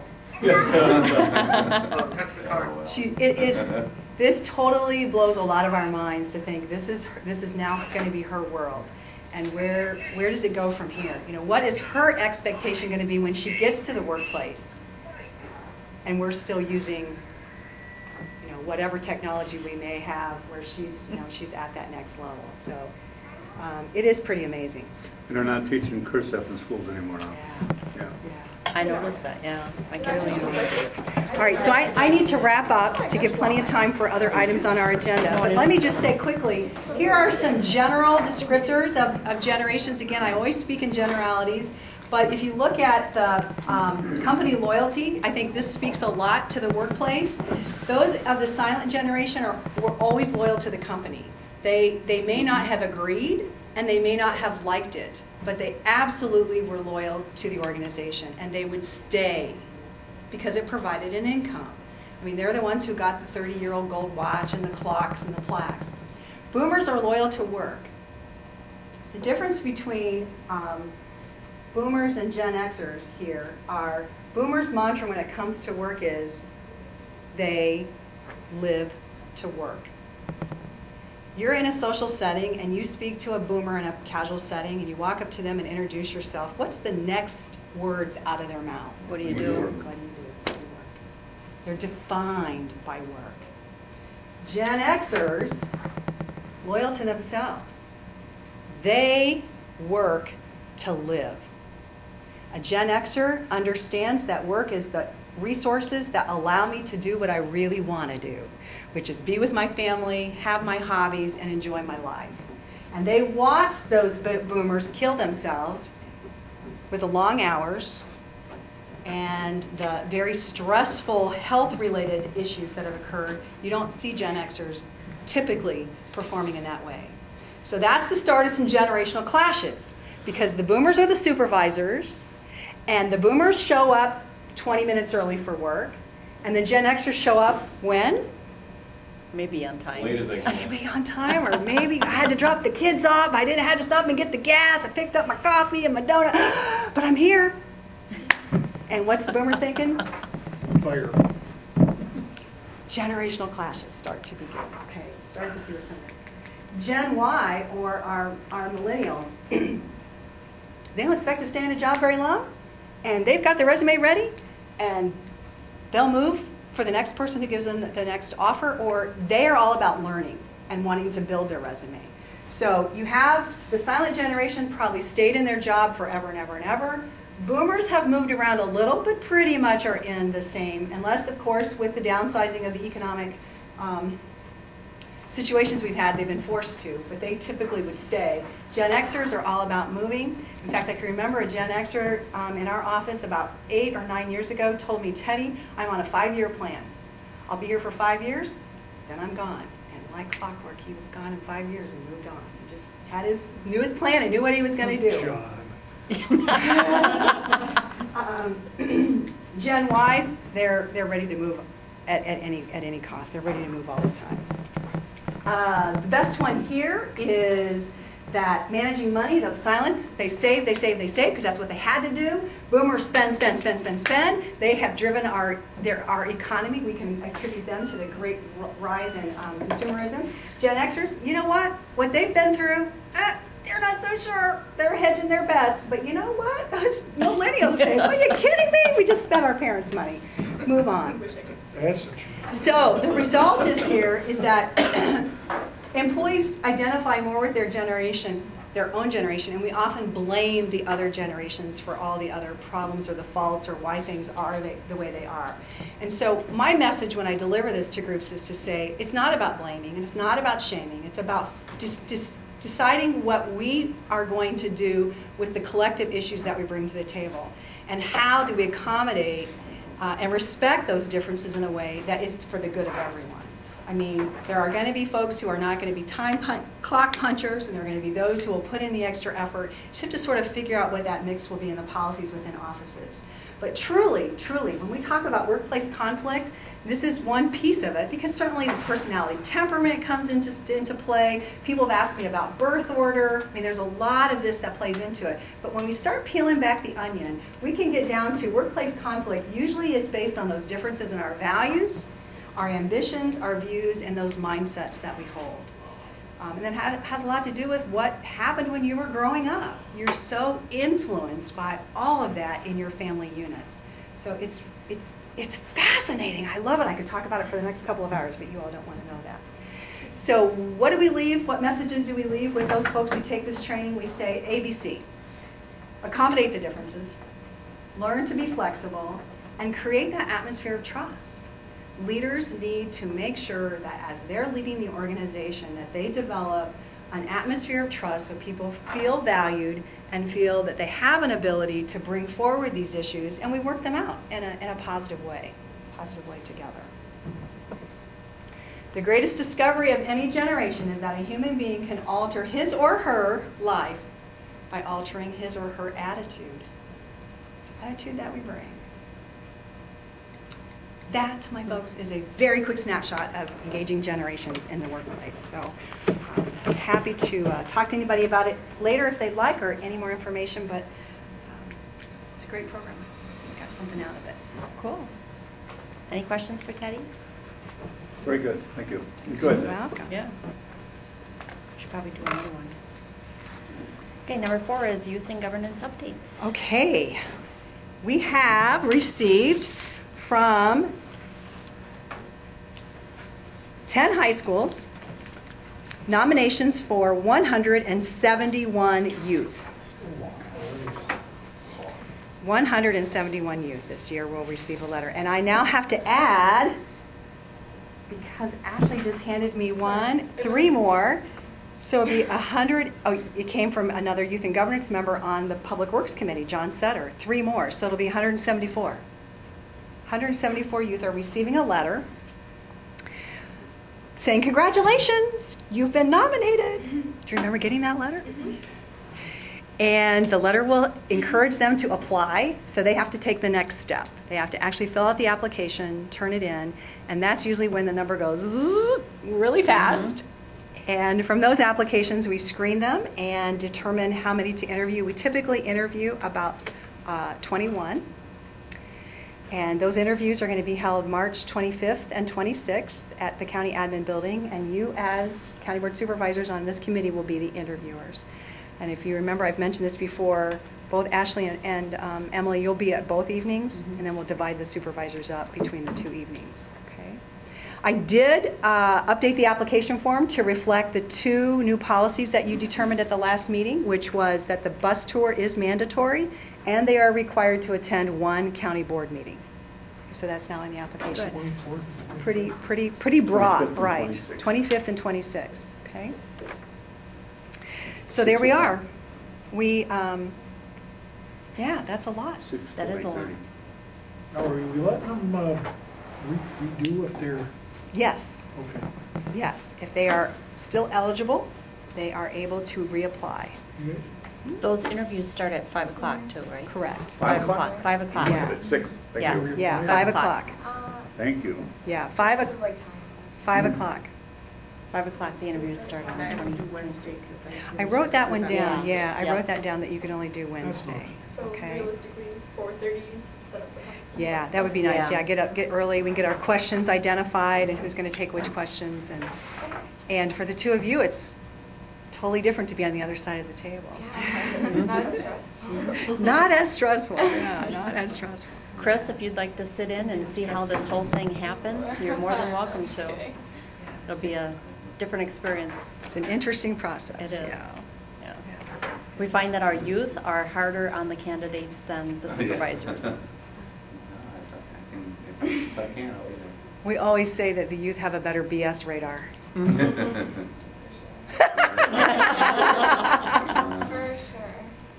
Oh, touch the card. Oh, well. She, it is, this totally blows a lot of our minds to think this is, this is now going to be her world. And where, where does it go from here? You know, what is her expectation going to be when she gets to the workplace? And we're still using, you know, whatever technology we may have where she's, you know, she's at that next level. So um, it is pretty amazing. And they're not teaching cursive in schools anymore now. Yeah. Yeah. Yeah. I noticed that, yeah. My kids are doing it. All right, so I, I need to wrap up to give plenty of time for other items on our agenda. But let me just say quickly, here are some general descriptors of, of generations. Again, I always speak in generalities. But if you look at the um, company loyalty, I think this speaks a lot to the workplace. Those of the silent generation are were always loyal to the company. They, they may not have agreed, and they may not have liked it, but they absolutely were loyal to the organization, and they would stay because it provided an income. I mean, they're the ones who got the thirty-year-old gold watch and the clocks and the plaques. Boomers are loyal to work. The difference between um, Boomers and Gen Xers here are, Boomers' mantra when it comes to work is, they live to work. You're in a social setting and you speak to a boomer in a casual setting and you walk up to them and introduce yourself. What's the next words out of their mouth? What do you What do do? you What do you do? What do you work? They're defined by work. Gen Xers, loyal to themselves. They work to live. A Gen Xer understands that work is the resources that allow me to do what I really want to do, which is be with my family, have my hobbies, and enjoy my life. And they watch those boomers kill themselves with the long hours and the very stressful health-related issues that have occurred. You don't see Gen Xers typically performing in that way. So that's the start of some generational clashes, because the boomers are the supervisors, and the boomers show up twenty minutes early for work, and the Gen Xers show up when? Maybe on time. Late as I can. Maybe on time, or maybe I had to drop the kids off. I didn't have to stop and get the gas. I picked up my coffee and my donut, but I'm here. And what's the boomer thinking? Fire. Generational clashes start to begin. Okay, start to see where some of this. Gen Y, or our, our millennials, they don't expect to stay in a job very long, and they've got their resume ready, and they'll move for the next person who gives them the next offer, or they are all about learning and wanting to build their resume. So you have the silent generation probably stayed in their job forever and ever and ever. Boomers have moved around a little, but pretty much are in the same, unless, of course, with the downsizing of the economic um, situations we've had, they've been forced to, but they typically would stay. Gen Xers are all about moving. In fact, I can remember a Gen Xer um, in our office about eight or nine years ago told me, Teddy, I'm on a five-year plan. I'll be here for five years, then I'm gone. And like clockwork, he was gone in five years and moved on. He just had his, knew his plan and knew what he was going to do. John. um, Gen Ys, they're, they're ready to move at, at, any, at any cost. They're ready to move all the time. Uh, the best one here is that managing money, those silents, they save, they save, they save, because that's what they had to do. Boomers spend, spend, spend, spend, spend. They have driven our, their, our economy. We can attribute them to the great rise in um, consumerism. Gen Xers, you know what? What they've been through, eh, they're not so sure. They're hedging their bets. But you know what? Those millennials say, are you kidding me? We just spent our parents' money. Move on. That's the truth. So the result is here is that employees identify more with their generation, their own generation, and we often blame the other generations for all the other problems or the faults or why things are they, the way they are. And so my message when I deliver this to groups is to say, it's not about blaming, and it's not about shaming. It's about just, just deciding what we are going to do with the collective issues that we bring to the table. And how do we accommodate uh, and respect those differences in a way that is for the good of everyone. I mean, there are going to be folks who are not going to be time pun- clock punchers, and there are going to be those who will put in the extra effort. You just have to sort of figure out what that mix will be in the policies within offices. But truly, truly, when we talk about workplace conflict, this is one piece of it, because certainly the personality temperament comes into, into play. People have asked me about birth order. I mean, there's a lot of this that plays into it. But when we start peeling back the onion, we can get down to workplace conflict usually is based on those differences in our values, our ambitions, our views, and those mindsets that we hold. Um, and that ha- has a lot to do with what happened when you were growing up. You're so influenced by all of that in your family units. So it's it's it's fascinating. I love it. I could talk about it for the next couple of hours, but you all don't want to know that. So what do we leave? What messages do we leave with those folks who take this training? We say A B C. Accommodate the differences. Learn to be flexible. And create that atmosphere of trust. Leaders need to make sure that as they're leading the organization, that they develop an atmosphere of trust so people feel valued and feel that they have an ability to bring forward these issues, and we work them out in a, in a positive way, positive way together. The greatest discovery of any generation is that a human being can alter his or her life by altering his or her attitude. It's the attitude that we bring. That, my folks, is a very quick snapshot of engaging generations in the workplace. So um, I'm happy to uh, talk to anybody about it later if they'd like, or any more information, but um, it's a great program. We got something out of it. Cool. Any questions for Teddy? Very good. Thank you. Enjoyed You're that. welcome. Yeah. Should probably do another one. Okay, number four is youth and governance updates. Okay. We have received from ten high schools nominations for one hundred seventy-one youth. one hundred seventy-one youth this year will receive a letter. And I now have to add, because Ashley just handed me one, three more. So it'll be one hundred, oh, it came from another youth and governance member on the Public Works Committee, John Setter. Three more, so it'll be one hundred seventy-four. one hundred seventy-four youth are receiving a letter saying, congratulations, you've been nominated. Do you remember getting that letter? And the letter will encourage them to apply, so they have to take the next step. They have to actually fill out the application, turn it in, and that's usually when the number goes zzz, really fast. Mm-hmm. And from those applications, we screen them and determine how many to interview. We typically interview about uh, twenty-one. And those interviews are going to be held March twenty-fifth and twenty-sixth at the County Admin Building. And you, as County Board Supervisors on this committee, will be the interviewers. And if you remember, I've mentioned this before, both Ashley and, and um, Emily, you'll be at both evenings, mm-hmm. and then we'll divide the supervisors up between the two evenings. Okay. I did uh, update the application form to reflect the two new policies that you determined at the last meeting, which was that the bus tour is mandatory, and they are required to attend one county board meeting. So that's now in the application. twenty-fourth. Pretty, pretty, pretty broad, twenty-fifth and right? twenty-sixth. twenty-fifth and twenty-sixth. Okay. So there we are. We, um, yeah, that's a lot. Six That to is a lot. eight thirty. Now, are we letting them uh, re- redo if they're, Yes, okay. yes. If they are still eligible, they are able to reapply. You- Those interviews start at five o'clock too, right? Correct. Five o'clock? Five o'clock. Yeah. At six. Thank Yeah. you. Yeah, Five five o'clock. o'clock. Uh, Thank you. Yeah, five, this is o- like times. five o'clock. Five o'clock, the interviews start And I have to on do Wednesday because I. I wrote that one on down. Wednesday. Yeah, I Yeah. wrote that down that you could only do Wednesday. So Okay. realistically, four thirty, set up the times. Yeah, that would be nice. Yeah. Yeah, get up, get early. We can get our questions identified and who's going to take which questions. And and for the two of you, it's totally different to be on the other side of the table. Yeah, not as stressful. Not as stressful. Yeah, not as stressful. Chris, if you'd like to sit in and see how this whole thing happens, you're more than welcome to. It'll be a different experience. It's an interesting It process. is. Yeah. Yeah. We find that our youth are harder on the candidates than the Oh, yeah. supervisors. No, I can- If I can, I'll be We always say that the youth have a better B S radar. there. For sure.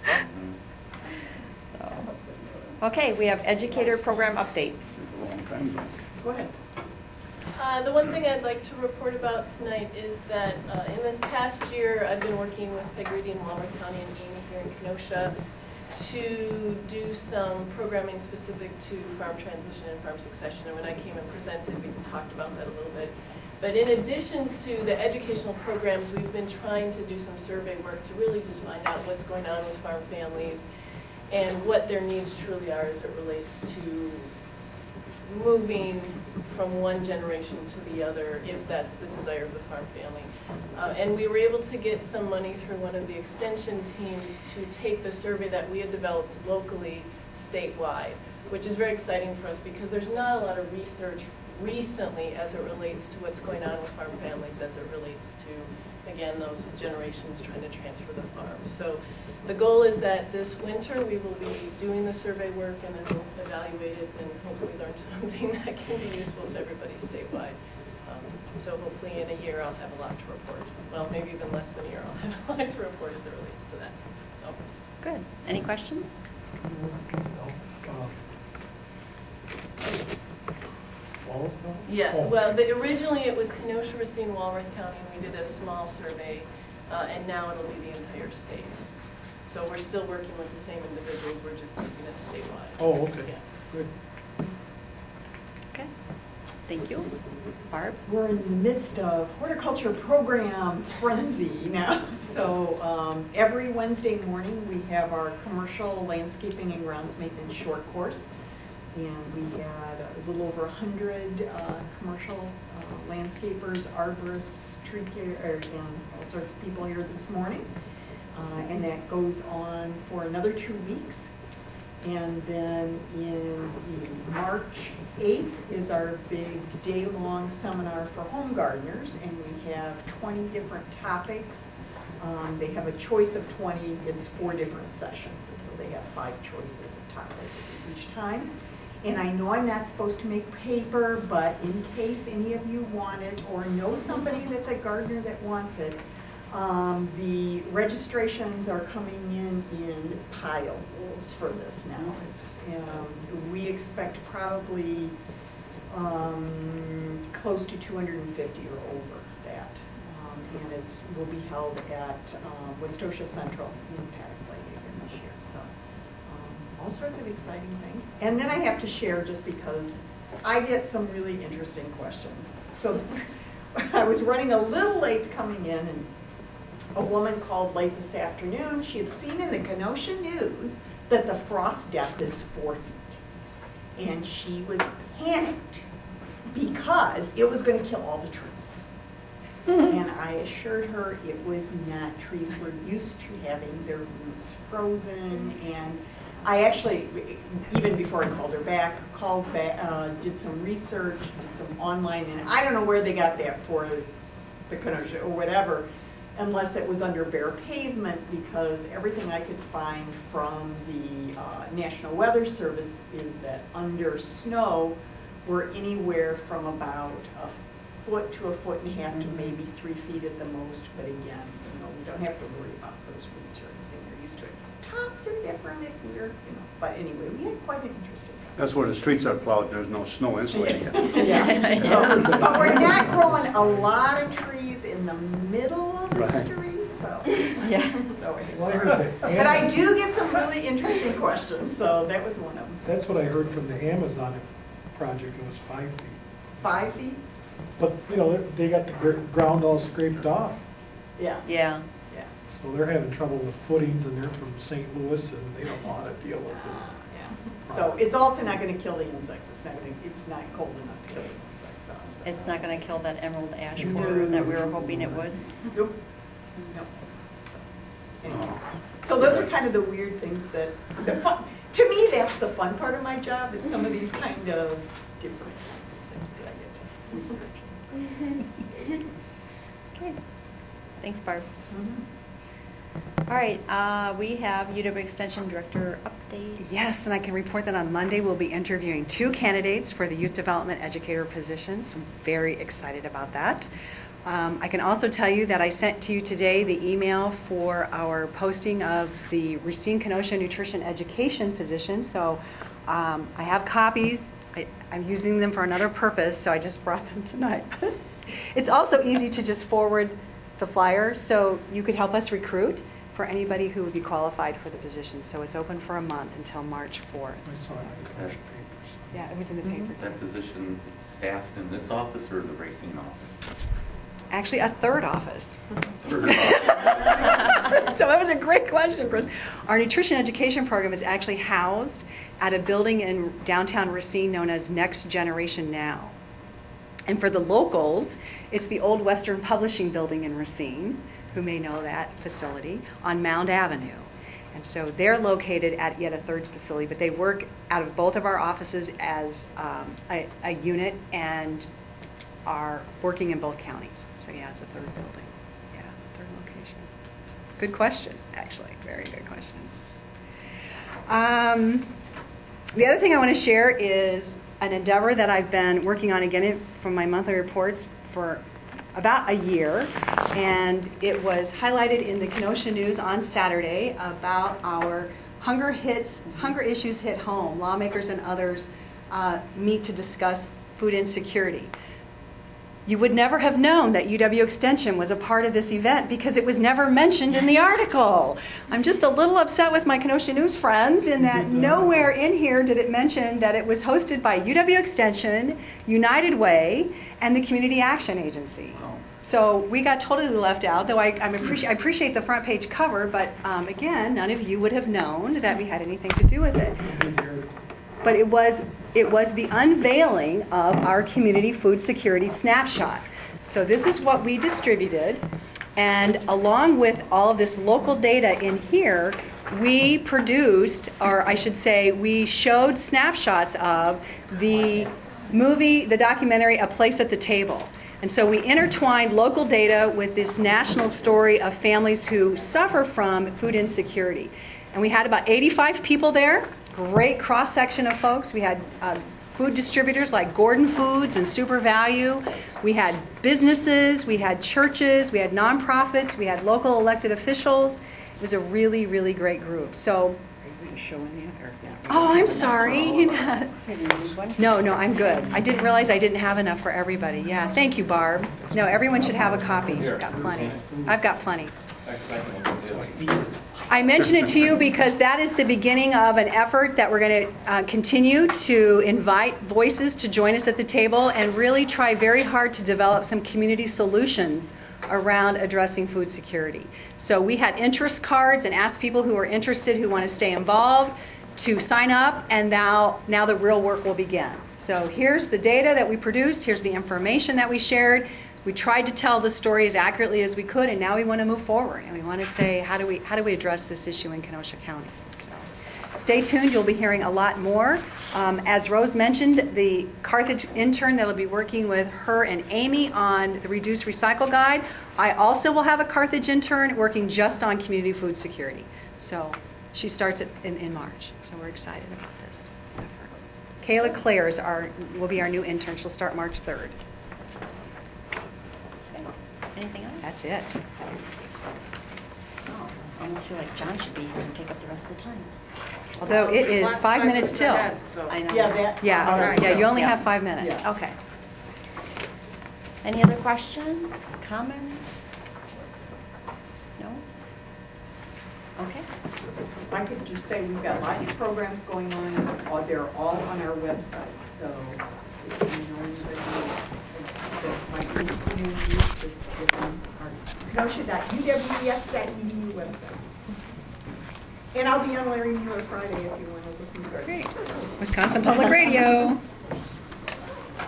So, okay, we have educator program updates. Long time ago. Go ahead. Uh, the one thing I'd like to report about tonight is that uh, in this past year, I've been working with Peg Reedy in Walworth County and Amy here in Kenosha to do some programming specific to farm transition and farm succession. And when I came and presented, we talked about that a little bit. But in addition to the educational programs, we've been trying to do some survey work to really just find out what's going on with farm families and what their needs truly are as it relates to moving from one generation to the other, if that's the desire of the farm family. Uh, and we were able to get some money through one of the extension teams to take the survey that we had developed locally statewide, which is very exciting for us because there's not a lot of research recently as it relates to what's going on with farm families, as it relates to, again, those generations trying to transfer the farm. So the goal is that this winter we will be doing the survey work and then we'll evaluate it and hopefully learn something that can be useful to everybody statewide. Um, so hopefully in a year I'll have a lot to report. Well, maybe even less than a year I'll have a lot to report as it relates to that. So. Good. Any questions? Yeah, Oh. well, the, originally it was Kenosha, Racine, Walworth County, and we did a small survey, uh, and now it'll be the entire state. So we're still working with the same individuals, we're just taking it statewide. Oh, okay, Yeah. good. Okay. Thank you. Barb? We're in the midst of horticulture program frenzy now. So um, every Wednesday morning, we have our commercial landscaping and grounds maintenance short course. And we had a little over one hundred uh, commercial uh, landscapers, arborists, tree care, and all sorts of people here this morning. Uh, and that goes on for another two weeks. And then in the March eighth is our big day-long seminar for home gardeners, and we have twenty different topics. Um, they have a choice of twenty, it's four different sessions, and so they have five choices of topics each time. And I know I'm not supposed to make paper, but in case any of you want it or know somebody that's a gardener that wants it, um, the registrations are coming in in piles for this now. It's, um, we expect probably um, close to two hundred fifty or over that. Um, and it's will be held at um, Westosha Central in Paddock Lake again this year. So um, all sorts of exciting things. And then I have to share, just because I get some really interesting questions. So I was running a little late coming in, and a woman called late this afternoon. She had seen in the Kenosha News that the frost depth is four feet. And she was panicked because it was going to kill all the trees. And I assured her it was not. Trees were used to having their roots frozen. And I actually, even before I called her back, called back, uh, did some research, did some online, and I don't know where they got that for the Kenosha or whatever, unless it was under bare pavement, because everything I could find from the uh, National Weather Service is that under snow, we're anywhere from about a foot to a foot and a half to maybe three feet at the most. But again, you know, we don't have to worry about those roots or anything. They're used to it. Tops are different if we're, you know. But anyway, we had quite an interesting. That's where the streets are plowed, there's no snow insulating it. Yeah. So, but we're not growing a lot of trees in the middle of the Right. street, so. Yeah. So Well, I anyway. heard that But I Amazon- do get some really interesting questions, so that was one of them. That's what I heard from the Amazon project, it was five feet. Five feet? But, you know, they got the gr- ground all scraped off, Yeah. Yeah. Yeah. so they're having trouble with footings, and they're from Saint Louis, and they don't want to deal with this. Yeah. So it's also not gonna kill the insects. It's not gonna, it's not cold enough to kill the insects. so- so- It's not going to kill that emerald ash No. borer that we were hoping it would. Nope. Nope. Anyway, so those are kind of the weird things that, the fun, to me, that's the fun part of my job, is some of these kind of different kinds of things that I get to research. Okay. Thanks, Barb. All right, uh, we have U W Extension Director update. Yes, and I can report that on Monday we'll be interviewing two candidates for the Youth Development Educator position, so I'm very excited about that. Um, I can also tell you that I sent to you today the email for our posting of the Racine Kenosha Nutrition Education position, so um, I have copies. I, I'm using them for another purpose, so I just brought them tonight. It's also easy to just forward the flyer, so you could help us recruit for anybody who would be qualified for the position. So it's open for a month until March fourth. I saw it in the commercial papers. Yeah, it was in the Mhm. paper. Is that position staffed in this office or the Racine office? Actually, a third office. Third office. So that was a great question, Chris. Our nutrition education program is actually housed at a building in downtown Racine known as Next Generation Now. And for the locals, it's the old Western Publishing Building in Racine, who may know that facility, on Mound Avenue. And so they're located at yet a third facility, but they work out of both of our offices as um, a, a unit and are working in both counties. So yeah, it's a third building. Yeah, third location. Good question, actually. Very good question. Um, the other thing I want to share is an endeavor that I've been working on again from my monthly reports for about a year, and it was highlighted in the Kenosha News on Saturday about our Hunger Hits, Hunger Issues Hit Home. Lawmakers and others uh, meet to discuss food insecurity. You would never have known that U W Extension was a part of this event because it was never mentioned in the article. I'm just a little upset with my Kenosha News friends in that nowhere in here did it mention that it was hosted by U W Extension, United Way, and the Community Action Agency. So we got totally left out, though I, I'm appreciate, I appreciate the front page cover, but um, again, none of you would have known that we had anything to do with it. But it was, it was the unveiling of our community food security snapshot. So this is what we distributed, and along with all of this local data in here, we produced, or I should say, we showed snapshots of the movie, the documentary, A Place at the Table. And so we intertwined local data with this national story of families who suffer from food insecurity. And we had about eighty-five people there, great cross-section of folks. We had uh, food distributors like Gordon Foods and Super Value. We had businesses, we had churches, we had nonprofits, we had local elected officials. It was a really, really great group. So, oh, I'm sorry. No, no, I'm good. I didn't realize I didn't have enough for everybody. Yeah, thank you, Barb. No, everyone should have a copy. I've got plenty. I've got plenty. I mention it to you because that is the beginning of an effort that we're going to uh, continue to invite voices to join us at the table and really try very hard to develop some community solutions around addressing food security. So we had interest cards and asked people who are interested, who want to stay involved, to sign up, and now, now the real work will begin. So here's the data that we produced, here's the information that we shared. We tried to tell the story as accurately as we could, and now we want to move forward, and we want to say, how do we, how do we address this issue in Kenosha County? So stay tuned, you'll be hearing a lot more. Um, as Rose mentioned, the Carthage intern that will be working with her and Amy on the Reduce Recycle Guide. I also will have a Carthage intern working just on community food security. So she starts it in, in March, so we're excited about this effort. Kayla Clare is our, will be our new intern. She'll start March third. Anything else? That's it. Oh, I almost feel like John should be here and take up the rest of the time. Although it is Five- five five minutes minutes till. ahead, so- I know. Yeah, that. Yeah, all right. yeah, you only Yeah. have five minutes. Yes. Okay. Any other questions, comments? No? Okay. If I could just say, we've got lots of programs going on, uh, they're all on our website, so if you know anybody that might be including you, just give them our kenosha dot u w x dot e d u website. And I'll be on Larry Mueller Friday if you want to listen to it. Great. Wisconsin Public Radio.